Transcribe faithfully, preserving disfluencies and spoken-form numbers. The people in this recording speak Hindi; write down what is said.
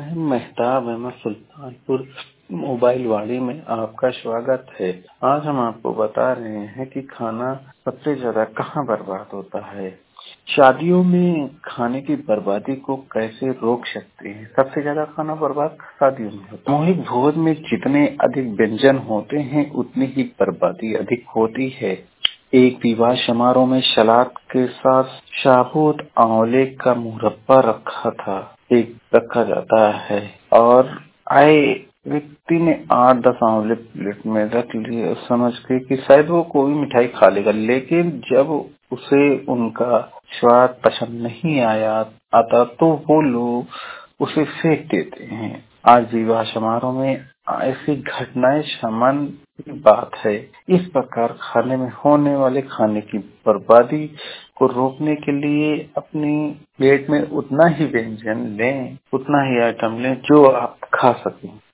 मैं मेहताब अहमद सुल्तानपुर मोबाइल वाड़ी में आपका स्वागत है। आज हम आपको बता रहे हैं कि खाना सबसे ज्यादा कहाँ बर्बाद होता है। शादियों में खाने की बर्बादी को कैसे रोक सकते हैं। सबसे ज्यादा खाना बर्बाद शादियों में होता है। सामूहिक भोज में जितने अधिक व्यंजन होते हैं उतनी ही बर्बादी अधिक होती है। एक विवाह समारोह में सलाद के साथ साबुत आंवले का मुरब्बा रखा था एक रखा जाता है और आए व्यक्ति ने आठ दस आंवले प्लेट में रख लिए और समझ के कि शायद वो कोई मिठाई खा लेगा, लेकिन जब उसे उनका स्वाद पसंद नहीं आया आता तो वो लोग उसे फेंक देते हैं। आज विवाह समारोह में ऐसी घटनाएं सामान्य बात है। इस प्रकार खाने में होने वाले खाने की बर्बादी को रोकने के लिए अपनी प्लेट में उतना ही व्यंजन लें, उतना ही आइटम लें जो आप खा सकें।